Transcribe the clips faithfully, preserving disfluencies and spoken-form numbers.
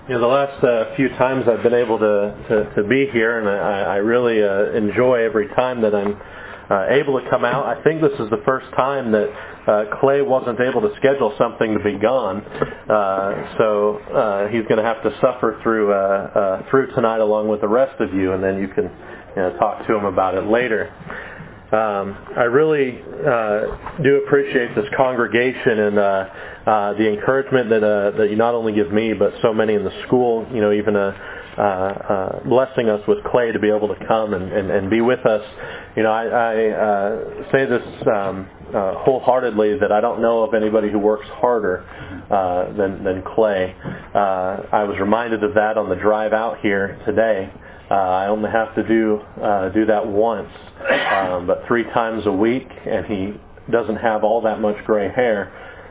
You know, the last uh, few times I've been able to, to, to be here, and I, I really uh, enjoy every time that I'm uh, able to come out. I think this is the first time that uh, Clay wasn't able to schedule something to be gone, uh, so uh, he's going to have to suffer through uh, uh, through tonight along with the rest of you, and then you can you know, talk to him about it later. Um, I really uh, do appreciate this congregation and uh, uh, the encouragement that uh, that you not only give me, but so many in the school. You know, even uh, uh, uh, blessing us with Clay to be able to come and, and, and be with us. You know, I, I uh, say this um, uh, wholeheartedly that I don't know of anybody who works harder uh, than than Clay. Uh, I was reminded of that on the drive out here today. Uh, I only have to do uh, do that once, um, but three times a week, and he doesn't have all that much gray hair.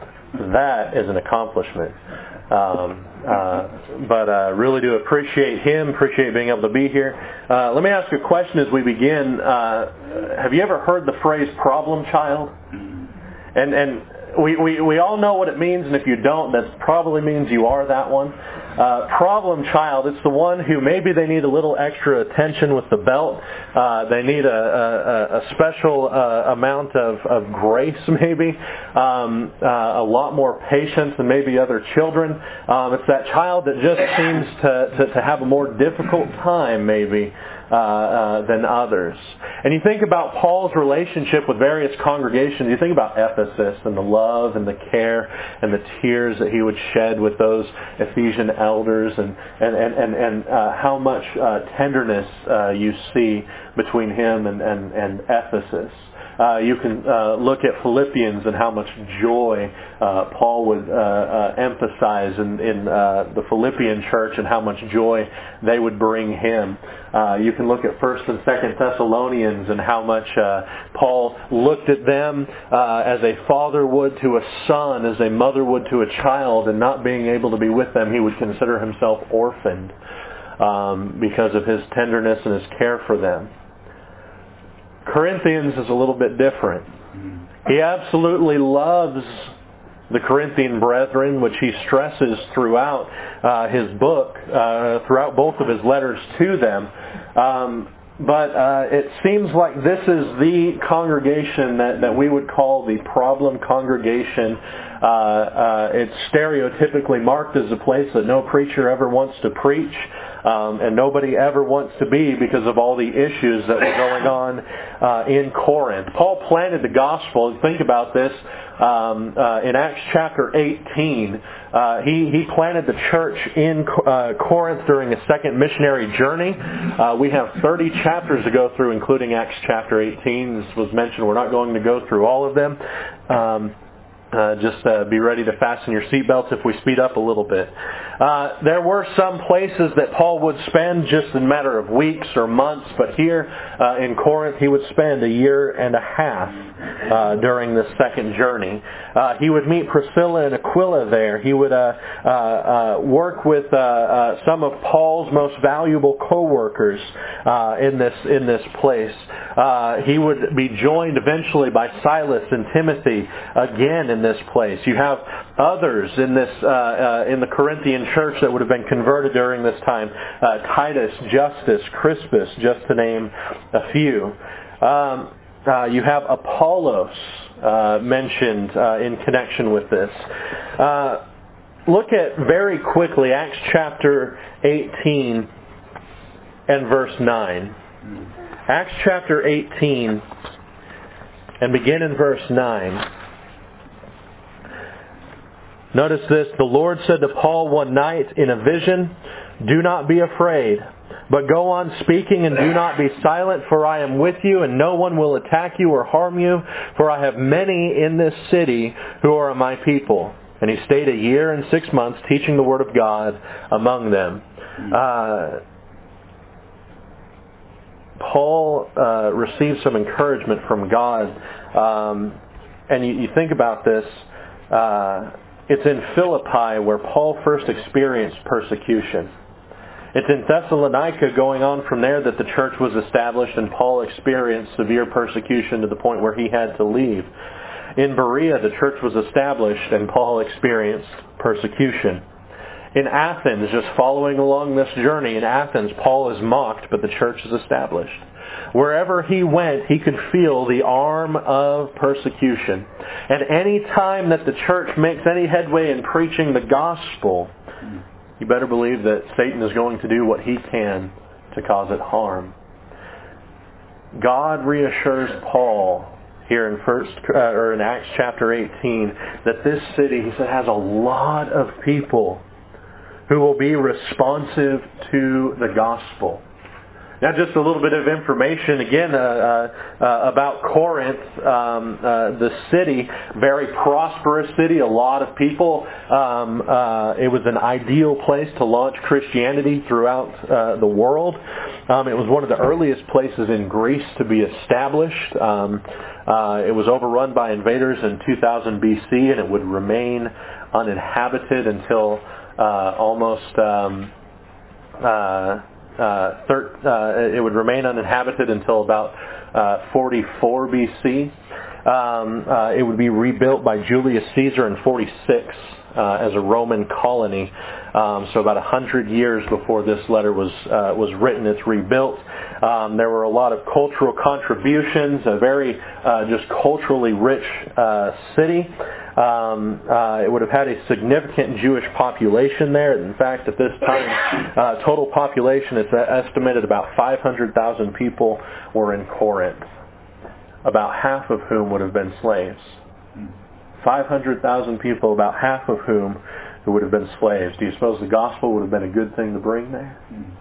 That is an accomplishment. Um, uh, but uh, really do appreciate him, appreciate being able to be here. Uh, let me ask you a question as we begin. Uh, have you ever heard the phrase problem child? And and we, we, we all know what it means, and if you don't, that probably means you are that one. Uh, problem child, it's the one who maybe they need a little extra attention with the belt. Uh, they need a, a, a special uh, amount of, of grace maybe, um, uh, a lot more patience than maybe other children. Um, it's that child that just seems to, to, to have a more difficult time maybe uh, uh, than others. And you think about Paul's relationship with various congregations. You think about Ephesus and the love and the care and the tears that he would shed with those Ephesian elders, and and and and, and uh, how much uh, tenderness uh, you see between him and and, and Ephesus. Uh, you can uh, look at Philippians and how much joy uh, Paul would uh, uh, emphasize in, in uh, the Philippian church, and how much joy they would bring him. Uh, you can look at First and Second Thessalonians and how much uh, Paul looked at them uh, as a father would to a son, as a mother would to a child, and not being able to be with them, he would consider himself orphaned um, because of his tenderness and his care for them. Corinthians is a little bit different. He absolutely loves the Corinthian brethren, which he stresses throughout uh, his book, uh, throughout both of his letters to them. Um, but uh, it seems like this is the congregation that, that we would call the problem congregation. Uh, uh, it's stereotypically marked as a place that no preacher ever wants to preach. Um, and nobody ever wants to be because of all the issues that were going on uh, in Corinth. Paul planted the gospel. Think about this. Um, uh, in Acts chapter eighteen, uh, he, he planted the church in uh, Corinth during a second missionary journey. Uh, we have thirty chapters to go through, including Acts chapter eighteen. This was mentioned. We're not going to go through all of them. Um, Uh, just uh, be ready to fasten your seatbelts if we speed up a little bit. Uh, there were some places that Paul would spend just in a matter of weeks or months, but here uh, in Corinth he would spend a year and a half uh, during this second journey. Uh, he would meet Priscilla and Aquila there. He would uh, uh, uh, work with uh, uh, some of Paul's most valuable co-workers uh, in this in this place. Uh, he would be joined eventually by Silas and Timothy again in this place. You have others in this uh, uh, in the Corinthian church that would have been converted during this time. Uh, Titus, Justus, Crispus, just to name a few. Um, uh, you have Apollos uh, mentioned uh, in connection with this. Uh, look at very quickly Acts chapter eighteen and verse nine. Acts chapter eighteen and begin in verse nine. Notice this, the Lord said to Paul one night in a vision, "Do not be afraid, but go on speaking and do not be silent, for I am with you, and no one will attack you or harm you, for I have many in this city who are my people." And he stayed a year and six months teaching the word of God among them. Uh, Paul uh, received some encouragement from God. Um, and you, you think about this, uh, it's in Philippi where Paul first experienced persecution. It's in Thessalonica, going on from there, that the church was established and Paul experienced severe persecution to the point where he had to leave. In Berea, the church was established and Paul experienced persecution. In Athens, just following along this journey, in Athens, Paul is mocked, but the church is established. Wherever he went, he could feel the arm of persecution. And any time that the church makes any headway in preaching the gospel, you better believe that Satan is going to do what he can to cause it harm. God reassures Paul here in first uh, or in Acts chapter eighteen that this city, he said, has a lot of people who will be responsive to the gospel. Now, just a little bit of information again uh, uh, uh, about Corinth, um, uh, the city, very prosperous city, a lot of people. Um, uh, it was an ideal place to launch Christianity throughout uh, the world. Um, it was one of the earliest places in Greece to be established. Um, uh, it was overrun by invaders in two thousand B C, and it would remain uninhabited until uh, almost... Um, uh, Uh, thir- uh, it would remain uninhabited until about uh, forty-four B C. Um, uh, it would be rebuilt by Julius Caesar in forty-six uh, as a Roman colony. Um, so about a hundred years before this letter was uh, was written, it's rebuilt. Um, there were a lot of cultural contributions, a very uh, just culturally rich uh, city. Um, uh, it would have had a significant Jewish population there. In fact, at this time, uh, total population, it's estimated about five hundred thousand people were in Corinth, about half of whom would have been slaves. five hundred thousand people, about half of whom who would have been slaves. Do you suppose the gospel would have been a good thing to bring there?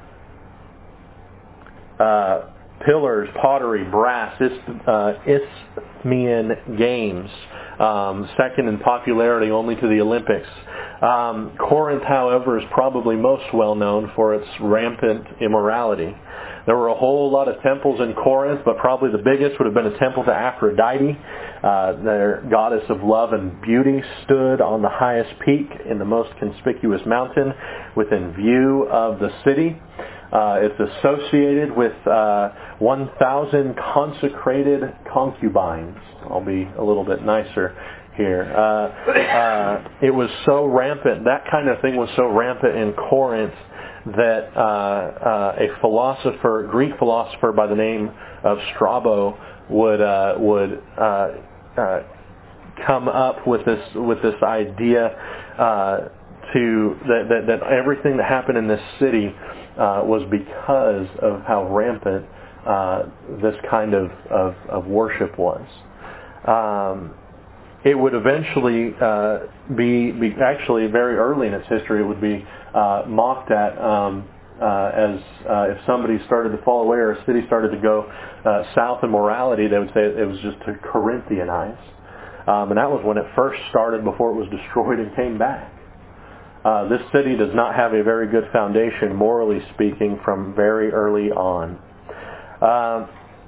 Uh, pillars, pottery, brass, Isth- uh, Isthmian games. Um, second in popularity only to the Olympics. Um, Corinth, however, is probably most well known for its rampant immorality. There were a whole lot of temples in Corinth, but probably the biggest would have been a temple to Aphrodite. Uh, their goddess of love and beauty stood on the highest peak in the most conspicuous mountain within view of the city. Uh, it's associated with uh, one thousand consecrated concubines. I'll be a little bit nicer here. Uh, uh, it was so rampant, that kind of thing was so rampant in Corinth that uh, uh, a philosopher, Greek philosopher by the name of Strabo would uh, would uh, uh, come up with this with this idea uh, to that, that that everything that happened in this city Uh, was because of how rampant uh, this kind of, of, of worship was. Um, it would eventually uh, be, be actually very early in its history it would be uh, mocked at um, uh, as uh, if somebody started to fall away or a city started to go uh, south in morality, they would say it was just to Corinthianize. Um, and that was when it first started before it was destroyed and came back. Uh, this city does not have a very good foundation, morally speaking, from very early on. Uh,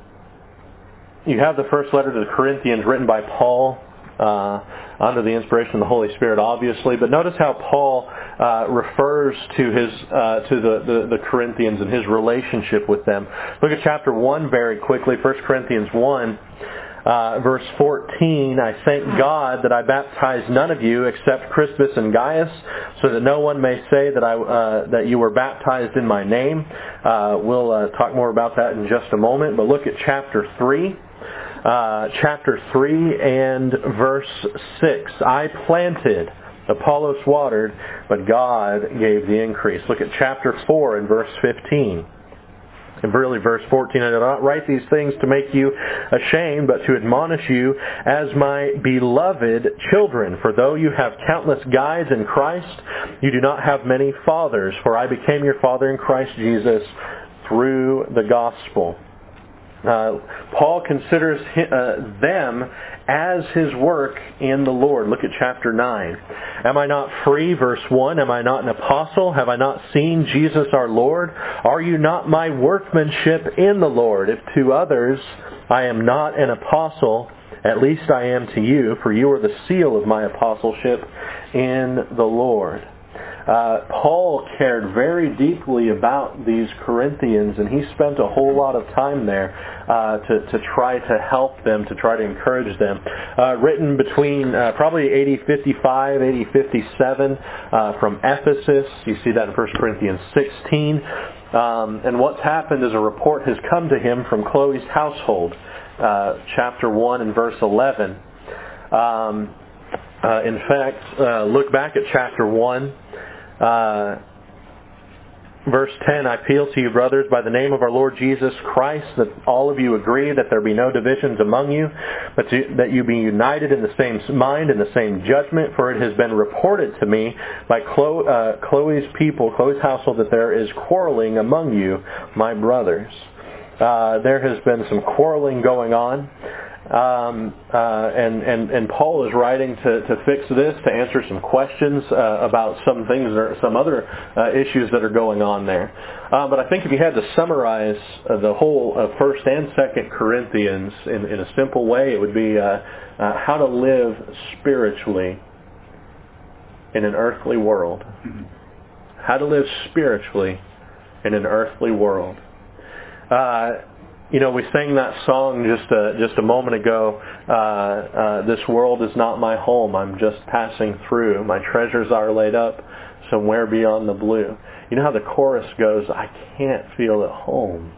you have the first letter to the Corinthians written by Paul uh, under the inspiration of the Holy Spirit, obviously. But notice how Paul uh, refers to his uh, to the, the, the Corinthians and his relationship with them. Look at chapter one very quickly, First Corinthians one. Uh, verse fourteen, I thank God that I baptized none of you except Crispus and Gaius, so that no one may say that I uh, that you were baptized in my name. Uh, we'll uh, talk more about that in just a moment. But look at chapter three. Uh, chapter three and verse six. I planted, Apollos watered, but God gave the increase. Look at chapter four and verse fifteen. And really, verse fourteen, I do not write these things to make you ashamed, but to admonish you as my beloved children. For though you have countless guides in Christ, you do not have many fathers. For I became your father in Christ Jesus through the gospel. Uh, Paul considers uh, them as his work in the Lord. Look at chapter nine. Am I not free? Verse one. Am I not an apostle? Have I not seen Jesus our Lord? Are you not my workmanship in the Lord? If to others I am not an apostle, at least I am to you, for you are the seal of my apostleship in the Lord. uh, Paul cared very deeply about these Corinthians, and he spent a whole lot of time there uh, to, to try to help them, to try to encourage them. Uh, written between uh, probably A D fifty-five, A D fifty-seven uh, from Ephesus. You see that in First Corinthians sixteen. Um, and what's happened is a report has come to him from Chloe's household, uh, chapter one and verse eleven. Um, uh, in fact, uh, look back at chapter one, uh, verse ten. I appeal to you, brothers, by the name of our Lord Jesus Christ, that all of you agree that there be no divisions among you, but to, that you be united in the same mind and the same judgment. For it has been reported to me by Chloe, uh, Chloe's people, Chloe's household, that there is quarreling among you, my brothers. Uh, there has been some quarreling going on. Um, uh, and, and, and Paul is writing to, to fix this, to answer some questions uh, about some things or some other uh, issues that are going on there. Uh, but I think if you had to summarize uh, the whole of First and Second Corinthians in, in a simple way, it would be uh, uh, how to live spiritually in an earthly world. How to live spiritually in an earthly world. Uh, You know, we sang that song just a, just a moment ago. Uh, uh, this world is not my home. I'm just passing through. My treasures are laid up somewhere beyond the blue. You know how the chorus goes, I can't feel at home.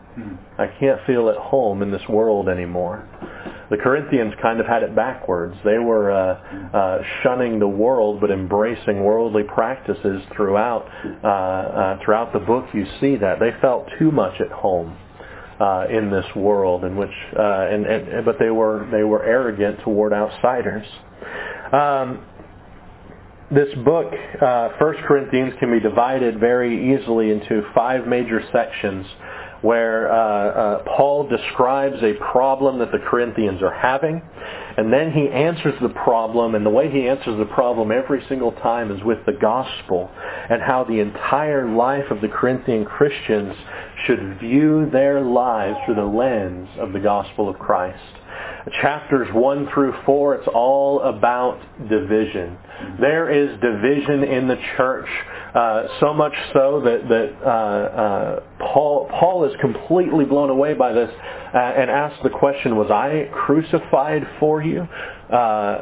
I can't feel at home in this world anymore. The Corinthians kind of had it backwards. They were uh, uh, shunning the world but embracing worldly practices throughout, uh, uh, throughout the book. You see that. They felt too much at home. Uh, in this world, in which, uh, and, and but they were they were arrogant toward outsiders. Um, this book, uh, First Corinthians, can be divided very easily into five major sections, where uh, uh, Paul describes a problem that the Corinthians are having, and then he answers the problem, and the way he answers the problem every single time is with the gospel, and how the entire life of the Corinthian Christians should view their lives through the lens of the gospel of Christ. Chapters one through four, it's all about division. There is division in the church, uh, so much so that, that uh, uh, Paul, Paul is completely blown away by this uh, and asks the question, was I crucified for you? Uh, uh,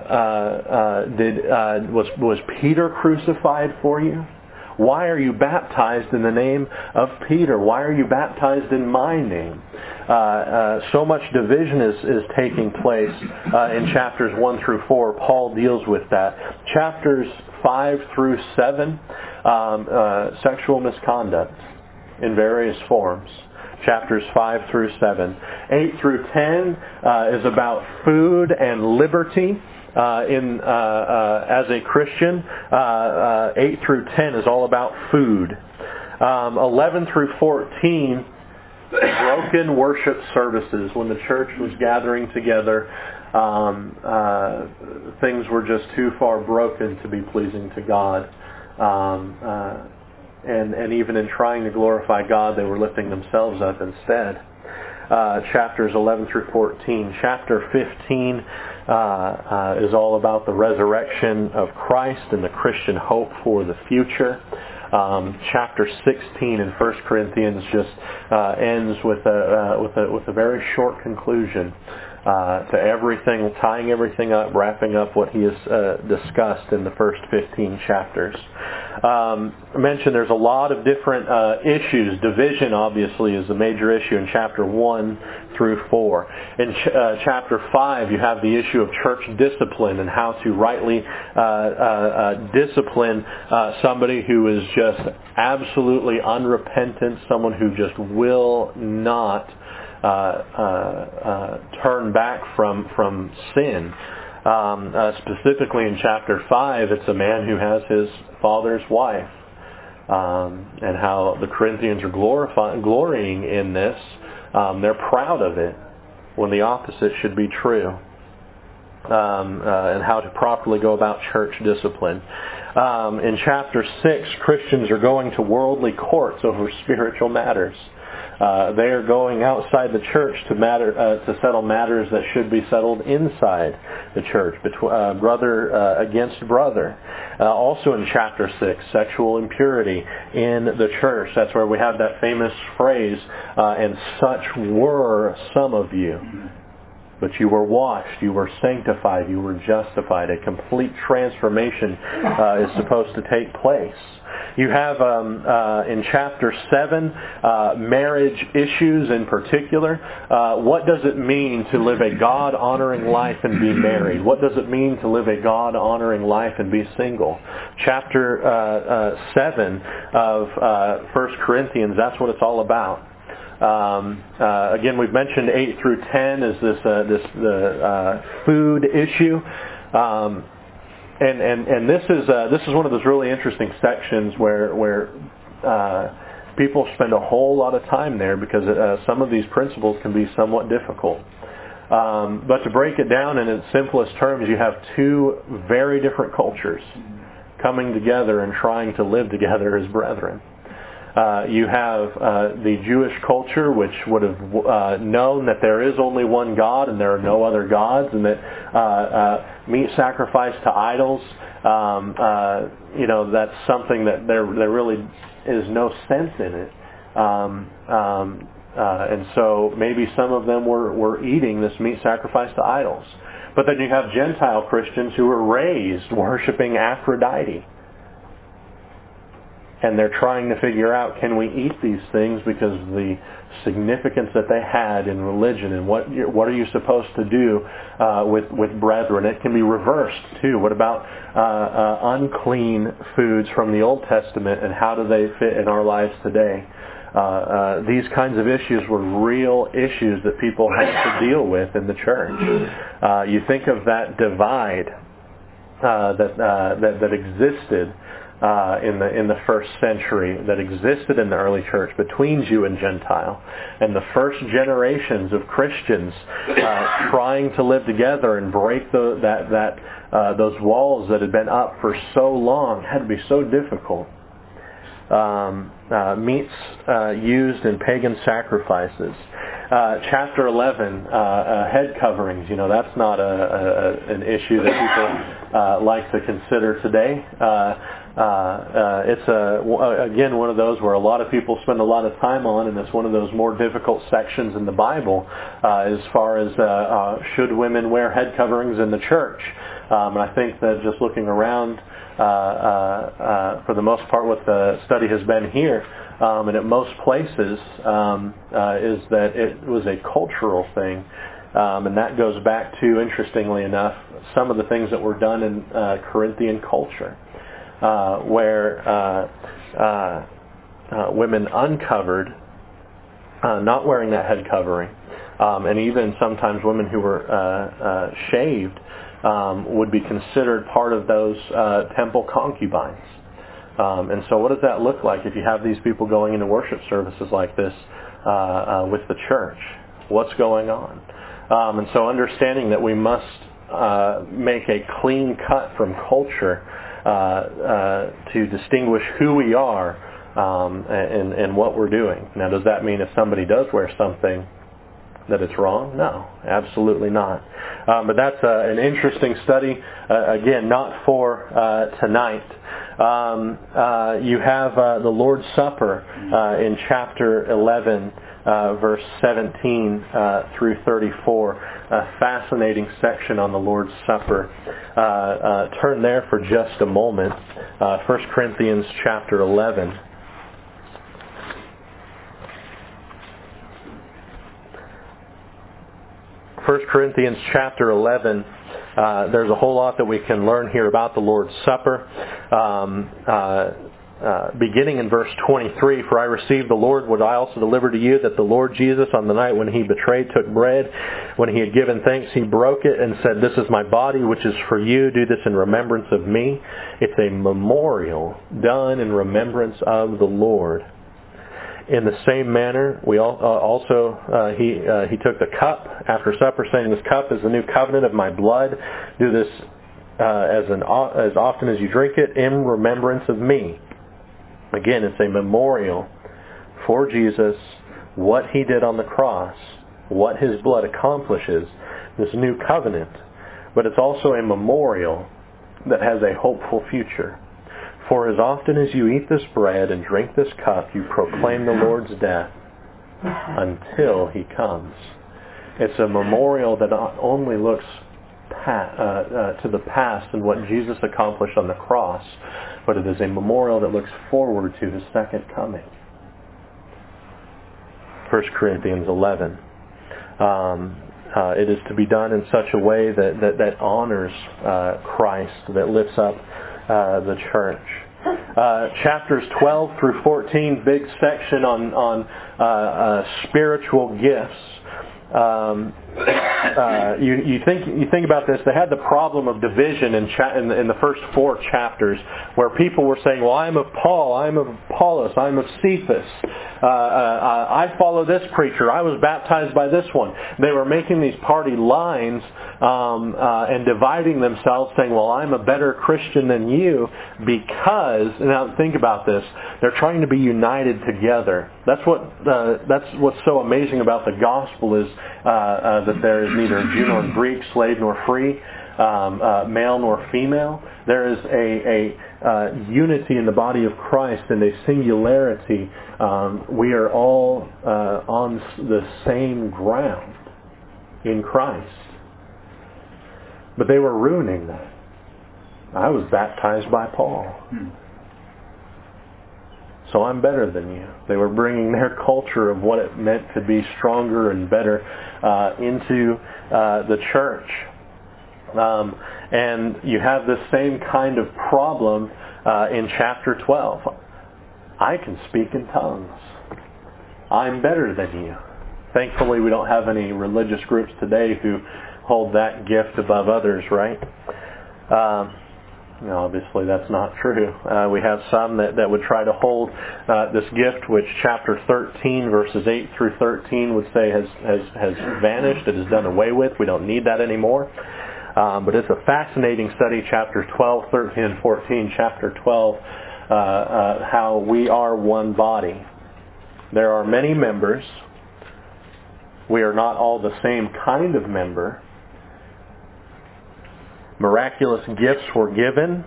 uh, did, uh, was, was Peter crucified for you? Why are you baptized in the name of Peter? Why are you baptized in my name? Uh, uh, so much division is, is taking place uh, in chapters one through four. Paul deals with that. Chapters five through seven, um, uh, sexual misconduct in various forms. Chapters five through seven. eight through ten uh, is about food and liberty. Uh, in uh, uh, as a Christian, uh, uh, eight through ten is all about food. Um, eleven through fourteen, broken worship services. When the church was gathering together, um, uh, things were just too far broken to be pleasing to God. Um, uh, and, and even in trying to glorify God, they were lifting themselves up instead. Uh, chapters eleven through fourteen. Chapter fifteen uh, uh, is all about the resurrection of Christ and the Christian hope for the future. Um, chapter sixteen in First Corinthians just uh, ends with a, uh, with a with a very short conclusion uh, to everything, tying everything up, wrapping up what he has uh, discussed in the first fifteen chapters. Um, I mentioned there's a lot of different uh, issues. Division, obviously, is a major issue in chapter one through four. In ch- uh, chapter five, you have the issue of church discipline and how to rightly uh, uh, uh, discipline uh, somebody who is just absolutely unrepentant, someone who just will not uh, uh, uh, turn back from from sin. Um, uh, specifically in chapter five, it's a man who has his father's wife, um, and how the Corinthians are glorifying, glorying in this. Um, they're proud of it when the opposite should be true, um, uh, and how to properly go about church discipline. Um, in chapter six, Christians are going to worldly courts over spiritual matters. Uh, they are going outside the church to matter uh, to settle matters that should be settled inside the church, between uh, brother uh, against brother. Uh, also in chapter six, sexual impurity in the church. That's where we have that famous phrase, uh, and such were some of you. But you were washed, you were sanctified, you were justified. A complete transformation uh, is supposed to take place. You have um, uh, in chapter seven, uh, marriage issues in particular. Uh, what does it mean to live a God-honoring life and be married? What does it mean to live a God-honoring life and be single? Chapter uh, uh, seven of uh, First Corinthians, that's what it's all about. Um, uh, again, we've mentioned eight through ten is this uh, this the uh, food issue, um, and and and this is uh, this is one of those really interesting sections where where uh, people spend a whole lot of time there because uh, some of these principles can be somewhat difficult. Um, but to break it down in its simplest terms, you have two very different cultures coming together and trying to live together as brethren. Uh, you have uh, the Jewish culture, which would have uh, known that there is only one God and there are no other gods, and that uh, uh, meat sacrifice to idols, um, uh, you know, that's something that there there really is no sense in it. Um, um, uh, and so maybe some of them were, were eating this meat sacrifice to idols. But then you have Gentile Christians who were raised worshiping Aphrodite. And they're trying to figure out, can we eat these things because of the significance that they had in religion, and what what are you supposed to do uh, with with brethren? It can be reversed too. What about uh, uh, unclean foods from the Old Testament, and how do they fit in our lives today? Uh, uh, these kinds of issues were real issues that people had to deal with in the church. Uh, you think of that divide uh, that, uh, that that existed. Uh, in the in the first century, that existed in the early church between Jew and Gentile, and the first generations of Christians uh, trying to live together and break the, that that uh, those walls that had been up for so long had to be so difficult. Um, uh, meats uh, used in pagan sacrifices. Uh, chapter eleven, uh, uh, head coverings. You know, that's not a, a, an issue that people uh, like to consider today. Uh, uh, uh, it's a, again one of those where a lot of people spend a lot of time on, and it's one of those more difficult sections in the Bible uh, as far as uh, uh, should women wear head coverings in the church. Um, and I think that just looking around, uh, uh, uh, for the most part, what the study has been here, um, and at most places, um, uh, is that it was a cultural thing. Um, and that goes back to, interestingly enough, some of the things that were done in uh, Corinthian culture, uh, where uh, uh, uh, women uncovered, uh, not wearing that head covering, um, and even sometimes women who were uh, uh, shaved, Um, would be considered part of those uh, temple concubines. Um, and so what does that look like if you have these people going into worship services like this uh, uh, with the church? What's going on? Um, and so understanding that we must uh, make a clean cut from culture uh, uh, to distinguish who we are um, and, and what we're doing. Now, does that mean if somebody does wear something that it's wrong? No, absolutely not. Um, but that's uh, an interesting study. Uh, again, not for uh, tonight. Um, uh, you have uh, the Lord's Supper uh, in chapter eleven, uh, verse seventeen uh, through thirty-four. A fascinating section on the Lord's Supper. Uh, uh, turn there for just a moment. Uh, First Corinthians chapter eleven. First Corinthians chapter eleven, uh, there's a whole lot that we can learn here about the Lord's Supper. Um, uh, uh, beginning in verse twenty-three, for I received the Lord what I also delivered to you, that the Lord Jesus on the night when he betrayed took bread. When he had given thanks, he broke it and said, this is my body which is for you. Do this in remembrance of me. It's a memorial done in remembrance of the Lord. In the same manner, we all, uh, also uh, he uh, he took the cup after supper, saying, "This cup is the new covenant of my blood. Do this uh, as an as often as you drink it in remembrance of me." Again, it's a memorial for Jesus what He did on the cross, what His blood accomplishes, this new covenant. But it's also a memorial that has a hopeful future. For as often as you eat this bread and drink this cup, you proclaim the Lord's death until He comes. It's a memorial that not only looks pa- uh, uh, to the past and what Jesus accomplished on the cross, but it is a memorial that looks forward to His second coming. First Corinthians eleven. Um, uh, it is to be done in such a way that, that, that honors uh, Christ, that lifts up uh, the church. Uh, chapters twelve through fourteen, big section on, on uh, uh, spiritual gifts. Um, uh, you, you think you think about this. They had the problem of division in, cha- in, the, in the first four chapters, where people were saying, "Well, I'm of Paul, I'm of Apollos, I'm of Cephas. Uh, uh, I follow this preacher. I was baptized by this one." They were making these party lines um, uh, and dividing themselves, saying, "Well, I'm a better Christian than you because." Now, think about this. They're trying to be united together. That's what uh, that's what's so amazing about the gospel is. Uh, uh, that there is neither Jew nor Greek, slave nor free, um, uh, male nor female. There is a, a uh, unity in the body of Christ and a singularity. Um, we are all uh, on the same ground in Christ. But they were ruining that. I was baptized by Paul. Hmm. So I'm better than you. They were bringing their culture of what it meant to be stronger and better uh, into uh, the church. Um, and you have this same kind of problem uh, in chapter twelve. I can speak in tongues. I'm better than you. Thankfully, we don't have any religious groups today who hold that gift above others, right? Um, No, obviously that's not true. Uh, we have some that, that would try to hold uh, this gift, which chapter thirteen, verses eight through thirteen would say has, has, has vanished. It is done away with. We don't need that anymore. Um, but it's a fascinating study, chapter twelve, thirteen, and fourteen. Chapter twelve, uh, uh, how we are one body. There are many members. We are not all the same kind of member. Miraculous gifts were given,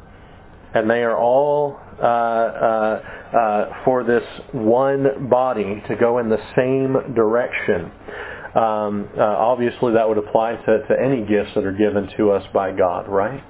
and they are all uh, uh, uh, for this one body to go in the same direction. Um, uh, obviously, that would apply to, to any gifts that are given to us by God, right?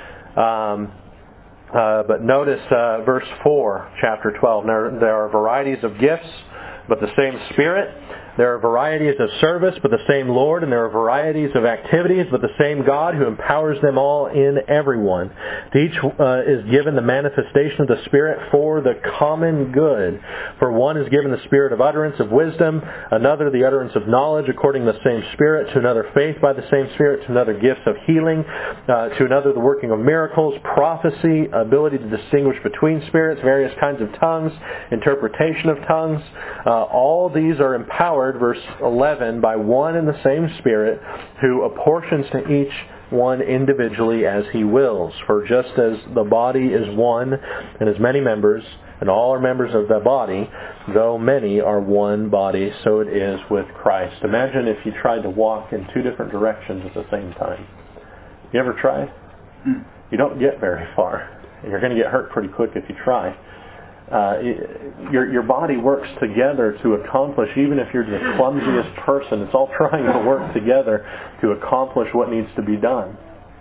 Um, uh, but notice uh, verse four, chapter twelve. There, there are varieties of gifts, but the same Spirit. There are varieties of service, but the same Lord, and there are varieties of activities, but the same God who empowers them all in everyone. To each uh, is given the manifestation of the Spirit for the common good. For one is given the spirit of utterance of wisdom, another the utterance of knowledge according to the same Spirit, to another faith by the same Spirit, to another gifts of healing, uh, to another the working of miracles, prophecy, ability to distinguish between spirits, various kinds of tongues, interpretation of tongues. Uh, all these are empowered, verse eleven, by one and the same Spirit, who apportions to each one individually as He wills. For just as the body is one and has many members, and all are members of the body, though many are one body, so it is with Christ. Imagine if you tried to walk in two different directions at the same time. You ever tried? You don't get very far. And you're going to get hurt pretty quick if you try. Uh, your your body works together to accomplish, even if you're the clumsiest person, it's all trying to work together to accomplish what needs to be done.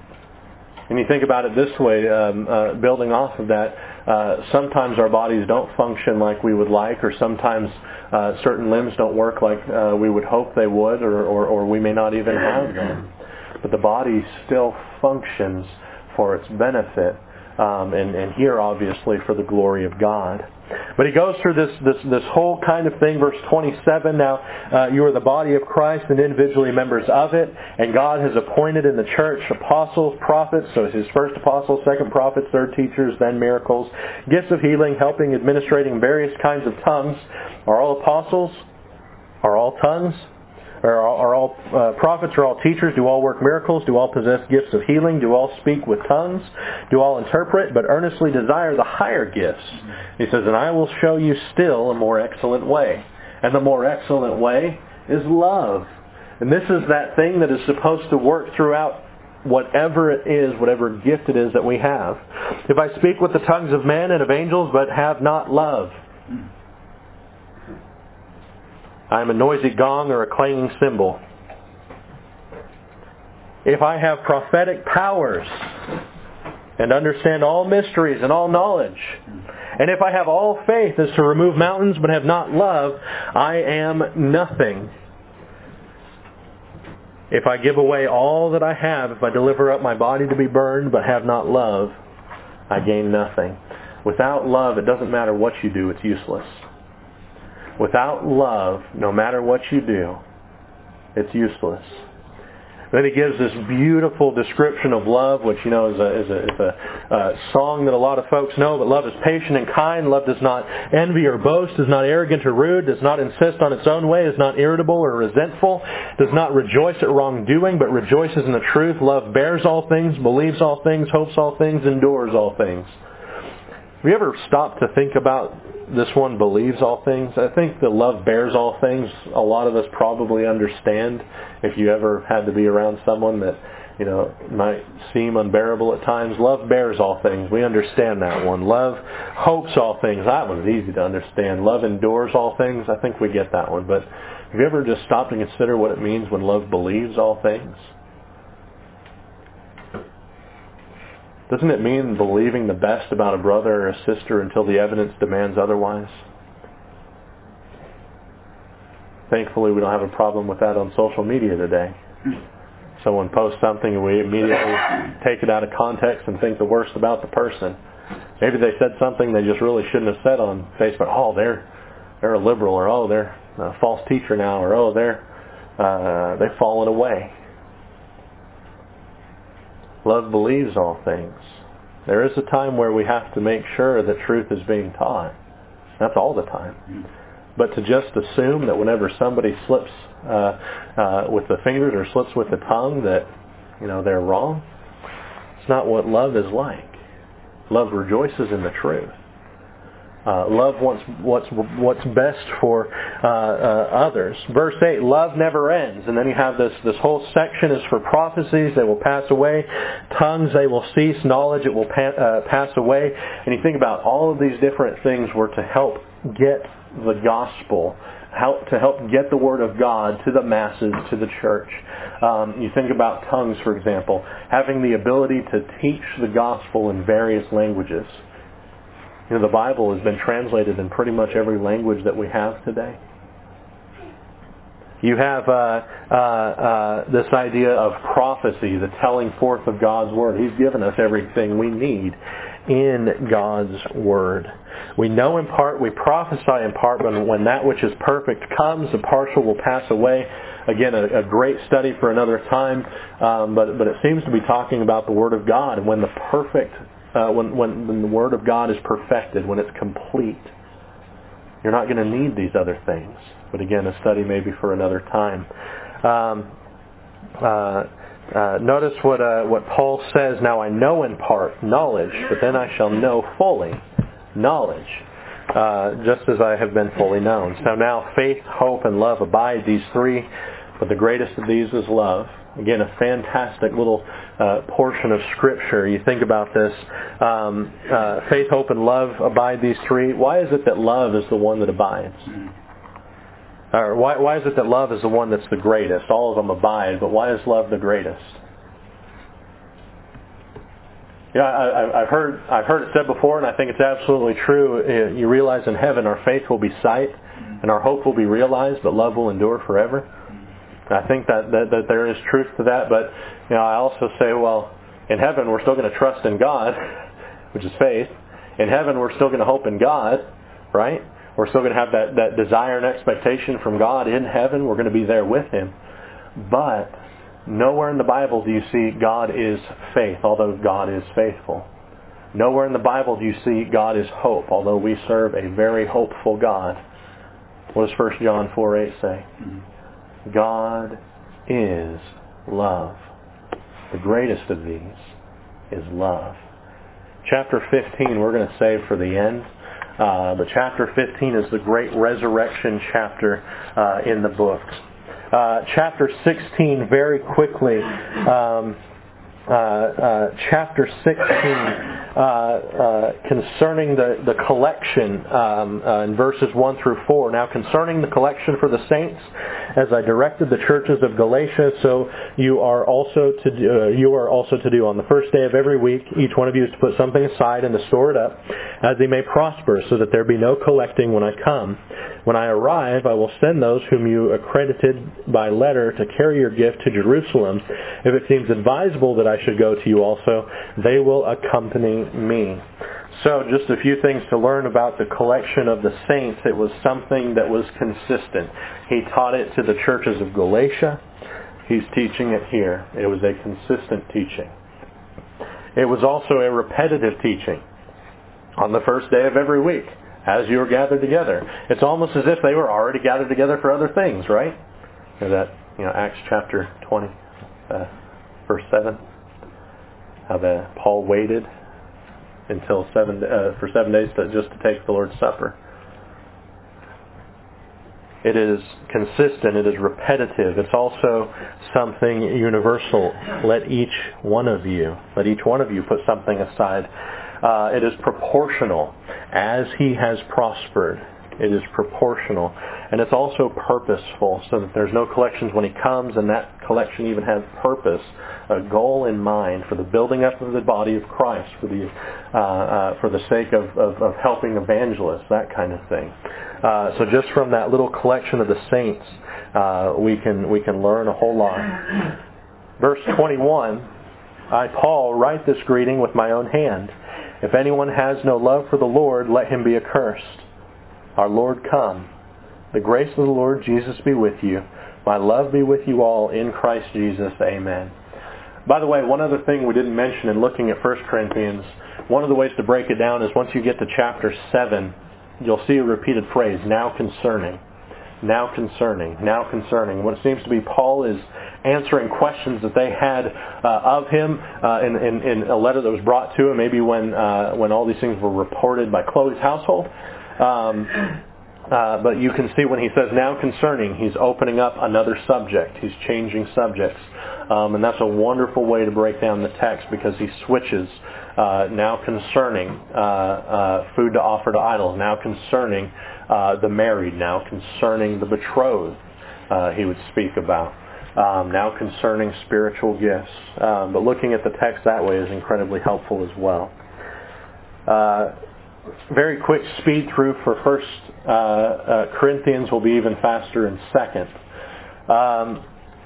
And you think about it this way, um, uh, building off of that, uh, sometimes our bodies don't function like we would like, or sometimes uh, certain limbs don't work like uh, we would hope they would, or, or, or we may not even have them. But the body still functions for its benefit. Um, and, and here, obviously, for the glory of God. But he goes through this this, this whole kind of thing. Verse twenty-seven, now uh, you are the body of Christ and individually members of it. And God has appointed in the church apostles, prophets, so his first apostles, second prophets, third teachers, then miracles, gifts of healing, helping, administrating various kinds of tongues. Are all apostles? Are all tongues? Are all, are all uh, prophets? Are all teachers? Do all work miracles? Do all possess gifts of healing? Do all speak with tongues? Do all interpret? But earnestly desire the higher gifts. He says, and I will show you still a more excellent way. And the more excellent way is love. And this is that thing that is supposed to work throughout whatever it is, whatever gift it is that we have. If I speak with the tongues of men and of angels, but have not love, I am a noisy gong or a clanging cymbal. If I have prophetic powers and understand all mysteries and all knowledge, and if I have all faith as to remove mountains but have not love, I am nothing. If I give away all that I have, if I deliver up my body to be burned but have not love, I gain nothing. Without love, it doesn't matter what you do, it's useless. Without love, no matter what you do, it's useless. Then he gives this beautiful description of love, which, you know, is a, is a, is a uh, song that a lot of folks know. But love is patient and kind. Love does not envy or boast, is not arrogant or rude, does not insist on its own way, is not irritable or resentful, does not rejoice at wrongdoing, but rejoices in the truth. Love bears all things, believes all things, hopes all things, endures all things. Have you ever stopped to think about this one, believes all things? I think that love bears all things. A lot of us probably understand. If you ever had to be around someone that, you know, might seem unbearable at times, love bears all things. We understand that one. Love hopes all things. That one's easy to understand. Love endures all things. I think we get that one. But have you ever just stopped and considered what it means when love believes all things? Doesn't it mean believing the best about a brother or a sister until the evidence demands otherwise? Thankfully, we don't have a problem with that on social media today. Someone posts something and we immediately take it out of context and think the worst about the person. Maybe they said something they just really shouldn't have said on Facebook. Oh, they're they're a liberal, or oh, they're a false teacher now, or oh, they're uh, they've fallen away. Love believes all things. There is a time where we have to make sure that truth is being taught. That's all the time. But to just assume that whenever somebody slips uh, uh, with the fingers or slips with the tongue that, you know, they're wrong, it's not what love is like. Love rejoices in the truth. Uh, love wants what's what's best for uh, uh, others. Verse eight, love never ends. And then you have this, this whole section is for prophecies, they will pass away. Tongues, they will cease. Knowledge, it will pa- uh, pass away. And you think about all of these different things were to help get the gospel, help to help get the Word of God to the masses, to the church. Um, you think about tongues, for example, having the ability to teach the gospel in various languages. You know, the Bible has been translated in pretty much every language that we have today. You have uh, uh, uh, this idea of prophecy, the telling forth of God's Word. He's given us everything we need in God's Word. We know in part, we prophesy in part, but when that which is perfect comes, the partial will pass away. Again, a, a great study for another time, um, but, but it seems to be talking about the Word of God. And when the perfect Uh, when, when, when the Word of God is perfected, when it's complete, you're not going to need these other things. But again, a study maybe for another time. Um, uh, uh, notice what uh, what Paul says, now I know in part knowledge, but then I shall know fully knowledge, uh, just as I have been fully known. So now faith, hope, and love abide, these three, but the greatest of these is love. Again, a fantastic little uh, portion of Scripture. You think about this. Um, uh, faith, hope, and love abide, these three. Why is it that love is the one that abides? Or why, why is it that love is the one that's the greatest? All of them abide, but why is love the greatest? Yeah, I, I've heard I've heard it said before, and I think it's absolutely true. You realize in heaven our faith will be sight, and our hope will be realized, but love will endure forever. I think that, that, that there is truth to that, but you know, I also say, well, in heaven we're still going to trust in God, which is faith. In heaven we're still going to hope in God, right? We're still going to have that, that desire and expectation from God in heaven. We're going to be there with Him. But nowhere in the Bible do you see God is faith, although God is faithful. Nowhere in the Bible do you see God is hope, although we serve a very hopeful God. What does First John four eight say? God is love. The greatest of these is love. Chapter fifteen we're going to save for the end. Uh, but chapter fifteen is the great resurrection chapter uh, in the book. Uh, chapter sixteen, very quickly, um, uh, uh, chapter sixteen, uh, uh, concerning the, the collection um, uh, in verses one through four. Now concerning the collection for the saints, as I directed the churches of Galatia, so you are also to do, uh, you are also to do on the first day of every week. Each one of you is to put something aside and to store it up, as they may prosper, so that there be no collecting when I come. When I arrive, I will send those whom you accredited by letter to carry your gift to Jerusalem. If it seems advisable that I should go to you also, they will accompany me. So just a few things to learn about the collection of the saints. It was something that was consistent. He taught it to the churches of Galatia. He's teaching it here. It was a consistent teaching. It was also a repetitive teaching on the first day of every week as you were gathered together. It's almost as if they were already gathered together for other things, right? Or that, you know, Acts chapter twenty, uh, verse seven. How the Paul waited until seven uh, for seven days to, just to take the Lord's Supper. It is consistent. It is repetitive. It's also something universal. Let each one of you, let each one of you put something aside. Uh, it is proportional. As he has prospered, it is proportional. And it's also purposeful, so that there's no collections when he comes, and that collection even has purpose, a goal in mind for the building up of the body of Christ, for the uh, uh, for the sake of, of, of helping evangelists, that kind of thing. Uh, so just from that little collection of the saints, uh, we can we can learn a whole lot. Verse twenty-one, I, Paul, write this greeting with my own hand. If anyone has no love for the Lord, let him be accursed. Our Lord come. The grace of the Lord Jesus be with you. My love be with you all in Christ Jesus. Amen. By the way, one other thing we didn't mention in looking at First Corinthians, one of the ways to break it down is once you get to chapter seven, you'll see a repeated phrase, now concerning, now concerning, now concerning. What it seems to be, Paul is answering questions that they had uh, of him uh, in, in, in a letter that was brought to him, maybe when uh, when all these things were reported by Chloe's household. Um, uh, but you can see when he says now concerning, he's opening up another subject. He's changing subjects. Um, and that's a wonderful way to break down the text, because he switches uh, now concerning uh, uh, food to offer to idols, now concerning uh, the married, now concerning the betrothed, uh, he would speak about. Um, now concerning spiritual gifts. Um, but looking at the text that way is incredibly helpful as well. Uh, very quick speed through for First uh, uh, Corinthians. Will be even faster in Second. Um,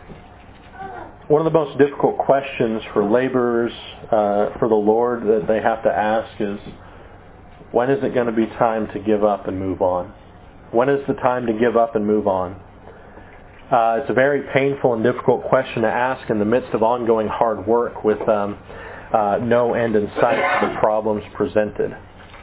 one of the most difficult questions for laborers uh, for the Lord that they have to ask is, when is it going to be time to give up and move on? When is the time to give up and move on? Uh, it's a very painful and difficult question to ask in the midst of ongoing hard work with um, uh, no end in sight to the problems presented.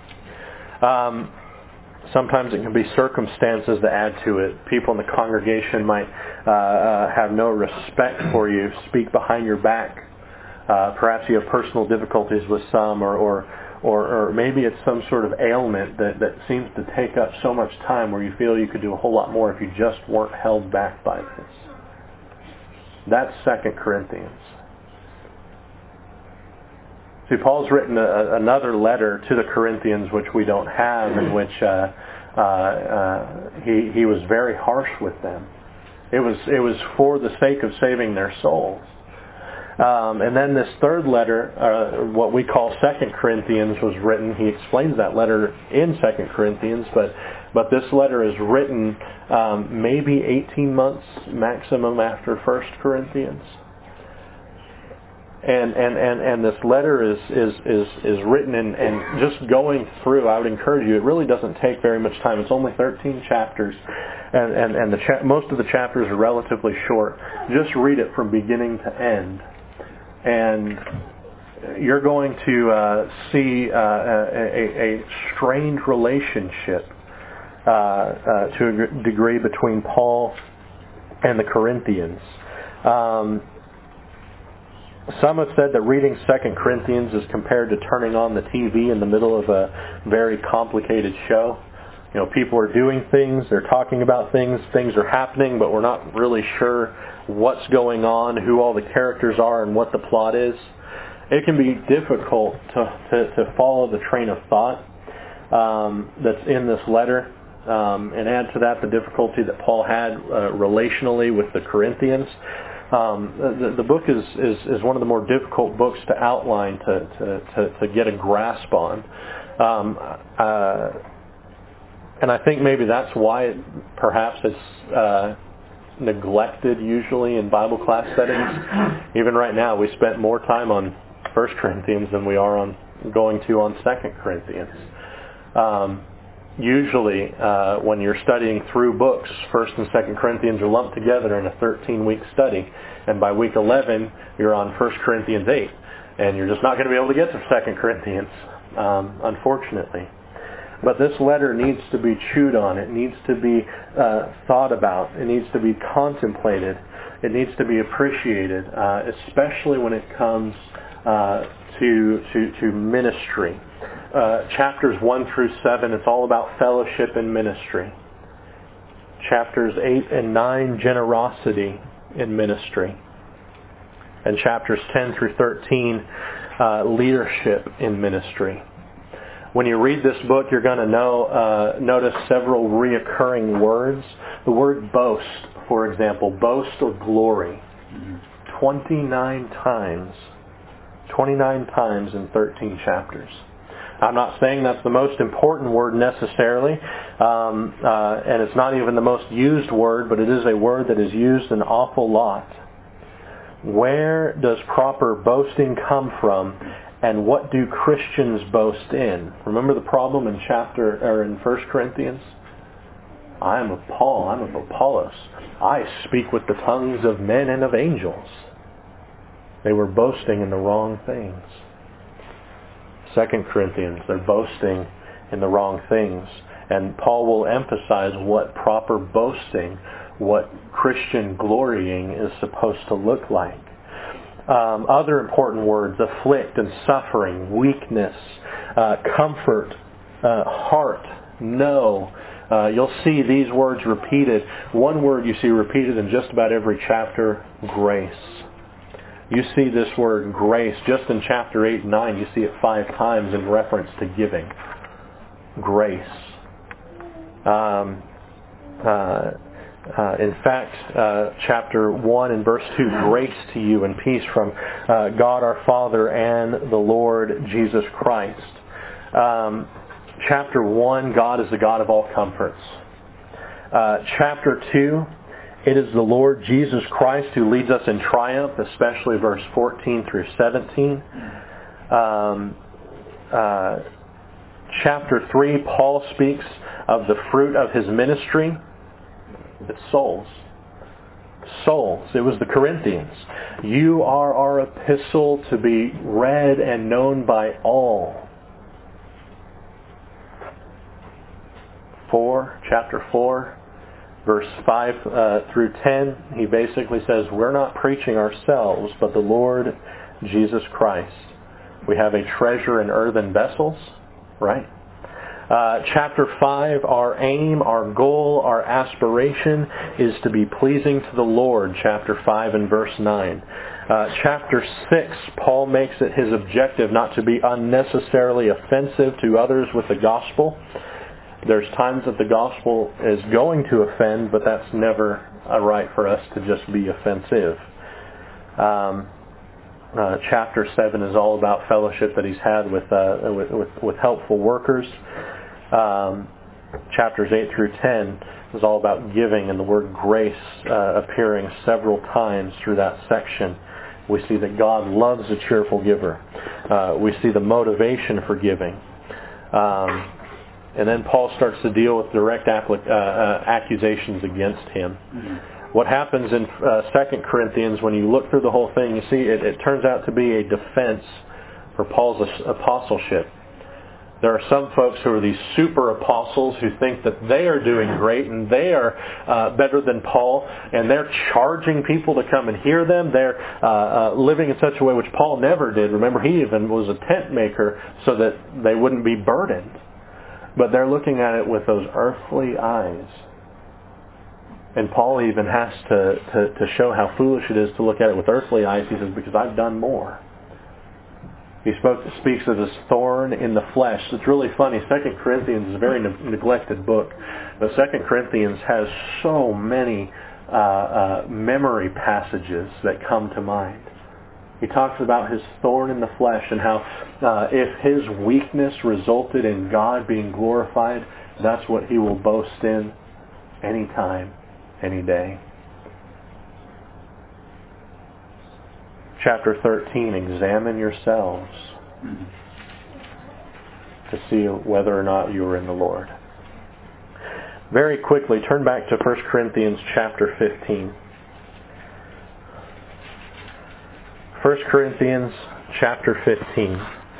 Um, sometimes it can be circumstances that add to it. People in the congregation might uh, uh, have no respect for you, speak behind your back. Uh, perhaps you have personal difficulties with some, or, or Or, or maybe it's some sort of ailment that, that seems to take up so much time where you feel you could do a whole lot more if you just weren't held back by this. That's Second Corinthians. See, Paul's written a, another letter to the Corinthians which we don't have, in which uh, uh, uh, he, he was very harsh with them. It was, it was for the sake of saving their souls. Um, and then this third letter, uh, what we call Second Corinthians, was written. He explains that letter in Second Corinthians, but but this letter is written um, maybe eighteen months maximum after First Corinthians. And and, and, and this letter is is is, is written, and, and just going through, I would encourage you, it really doesn't take very much time. It's only thirteen chapters, and, and, and the cha- most of the chapters are relatively short. Just read it from beginning to end. And you're going to uh, see uh, a, a strained relationship uh, uh, to a degree between Paul and the Corinthians. Um, some have said that reading Second Corinthians is compared to turning on the T V in the middle of a very complicated show. You know, people are doing things, they're talking about things, things are happening, but we're not really sure what's going on, who all the characters are, and what the plot is. It can be difficult to, to, to follow the train of thought um, that's in this letter. Um, and add to that the difficulty that Paul had uh, relationally with the Corinthians. Um, the, the book is, is, is one of the more difficult books to outline, to, to, to, to get a grasp on. Um, uh, and I think maybe that's why it, perhaps it's uh, neglected usually in Bible class settings. Even right now, we spent more time on First Corinthians than we are on going to on Second Corinthians. Um, Usually, uh, when you're studying through books, First and Second Corinthians are lumped together in a thirteen-week study, and by week eleven, you're on First Corinthians eight, and you're just not going to be able to get to Second Corinthians, um, unfortunately. But this letter needs to be chewed on. It needs to be uh, thought about. It needs to be contemplated. It needs to be appreciated, uh, especially when it comes uh, to to to ministry. Uh, chapters one through seven, it's all about fellowship and ministry. Chapters eight and nine, generosity in ministry. And chapters ten through thirteen, uh, leadership in ministry. When you read this book, you're going to know, uh, notice several reoccurring words. The word boast, for example, boast or glory, twenty-nine times. twenty-nine times in thirteen chapters. I'm not saying that's the most important word necessarily, um, uh, and it's not even the most used word, but it is a word that is used an awful lot. Where does proper boasting come from, and what do Christians boast in? Remember the problem in chapter or in First Corinthians? I am of Paul, I'm of Apollos. I speak with the tongues of men and of angels. They were boasting in the wrong things. Second Corinthians, they're boasting in the wrong things. And Paul will emphasize what proper boasting, what Christian glorying is supposed to look like. Um, other important words, afflict and suffering, weakness, uh, comfort, uh, heart, know. Uh, you'll see these words repeated. One word you see repeated in just about every chapter, grace. You see this word grace just in chapter eight and nine. You see it five times in reference to giving. Grace. Um, uh, uh, in fact, uh, chapter one and verse two, grace to you and peace from uh, God our Father and the Lord Jesus Christ. Um, chapter one, God is the God of all comforts. Uh, chapter two, it is the Lord Jesus Christ who leads us in triumph, especially verse fourteen through seventeen. Um, uh, chapter three, Paul speaks of the fruit of his ministry. It's souls. Souls. It was the Corinthians. You are our epistle to be read and known by all. Four, chapter four. Verse five uh, through ten, he basically says, we're not preaching ourselves, but the Lord Jesus Christ. We have a treasure in earthen vessels, right? Uh, chapter five, our aim, our goal, our aspiration is to be pleasing to the Lord, chapter five and verse nine. Uh, chapter six, Paul makes it his objective not to be unnecessarily offensive to others with the gospel. There's times that the gospel is going to offend, but that's never a right for us to just be offensive. Um, uh, chapter seven is all about fellowship that he's had with uh, with, with, with helpful workers. Um, chapters eight through ten is all about giving, and the word grace uh, appearing several times through that section. We see that God loves a cheerful giver. Uh, we see the motivation for giving. Um, And then Paul starts to deal with direct applic- uh, uh, accusations against him. Mm-hmm. What happens in uh, Second Corinthians, when you look through the whole thing, you see it, it turns out to be a defense for Paul's apostleship. There are some folks who are these super apostles who think that they are doing great and they are uh, better than Paul, and they're charging people to come and hear them. They're uh, uh, living in such a way which Paul never did. Remember, he even was a tent maker so that they wouldn't be burdened. But they're looking at it with those earthly eyes. And Paul even has to, to, to show how foolish it is to look at it with earthly eyes. He says, because I've done more. He spoke, speaks of this thorn in the flesh. It's really funny. Second Corinthians is a very ne- neglected book. But Second Corinthians has so many uh, uh, memory passages that come to mind. He talks about his thorn in the flesh and how uh, if his weakness resulted in God being glorified, that's what he will boast in any time, any day. Chapter thirteen, examine yourselves to see whether or not you are in the Lord. Very quickly, turn back to First Corinthians chapter fifteen. First Corinthians chapter fifteen.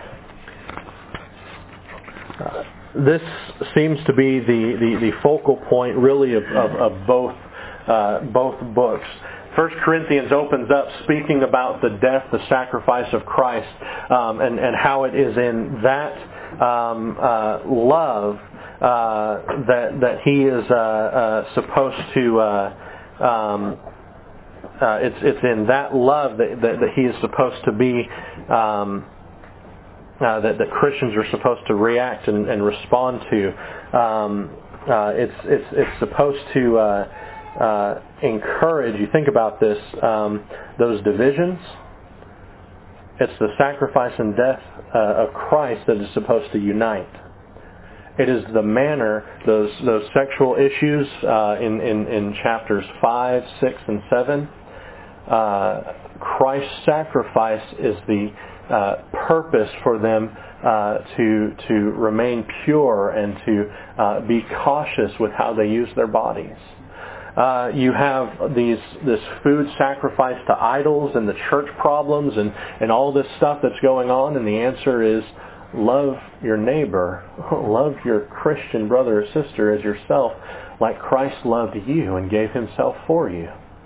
Uh, this seems to be the, the, the focal point really of, of, of both uh, both books. First Corinthians opens up speaking about the death, the sacrifice of Christ, um, and, and how it is in that um, uh, love uh, that that he is uh, uh, supposed to. Uh, um, uh, it's it's in that love that that, that he is supposed to be. Um, uh, that that Christians are supposed to react and, and respond to. Um, uh, it's it's it's supposed to. Uh, Uh, encourage, you think about this, um, those divisions. It's the sacrifice and death uh, of Christ that is supposed to unite. It is the manner, those those sexual issues uh, in, in, in chapters five, six, and seven. Uh, Christ's sacrifice is the uh, purpose for them uh, to to remain pure and to uh, be cautious with how they use their bodies. Uh, you have these this food sacrifice to idols and the church problems and, and all this stuff that's going on, and the answer is love your neighbor, love your Christian brother or sister as yourself, like Christ loved you and gave himself for you.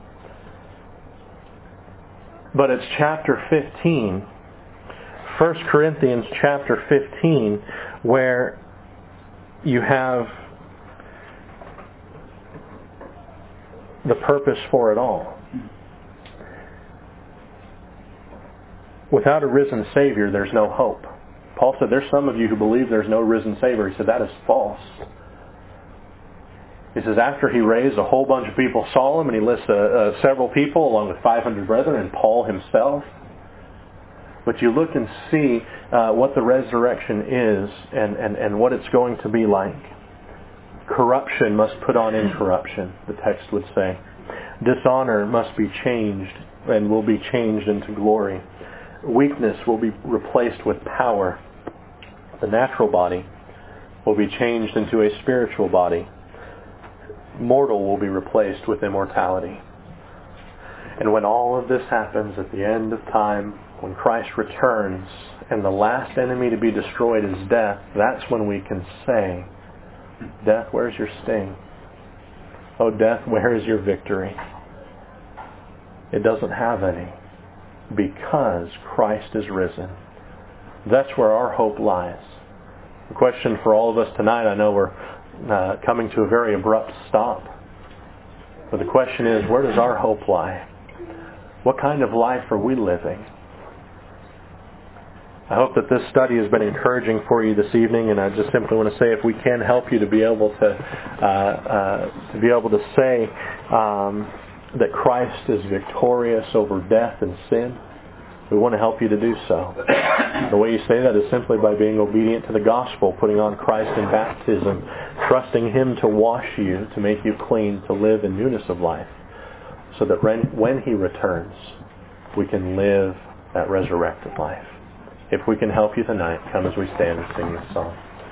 But it's chapter fifteen, First Corinthians chapter fifteen, where you have the purpose for it all. Without a risen Savior, there's no hope. Paul said, there's some of you who believe there's no risen Savior. He said, that is false. He says, after he raised, a whole bunch of people saw him, and he lists uh, uh, several people, along with five hundred brethren, and Paul himself. But you look and see uh, what the resurrection is and, and, and what it's going to be like. Corruption must put on incorruption, the text would say. Dishonor must be changed and will be changed into glory. Weakness will be replaced with power. The natural body will be changed into a spiritual body. Mortal will be replaced with immortality. And when all of this happens at the end of time, when Christ returns and the last enemy to be destroyed is death, that's when we can say, death, where's your sting? Oh, death, where is your victory? It doesn't have any, because Christ is risen. That's where our hope lies. The question for all of us tonight, I know we're uh, coming to a very abrupt stop, but the question is, where does our hope lie? What kind of life are we living? I hope that this study has been encouraging for you this evening, and I just simply want to say, if we can help you to be able to uh, uh, to be able to say um, that Christ is victorious over death and sin, we want to help you to do so. The way you say that is simply by being obedient to the gospel, putting on Christ in baptism, trusting Him to wash you, to make you clean, to live in newness of life, so that when He returns, we can live that resurrected life. If we can help you tonight, come as we stand and sing this song.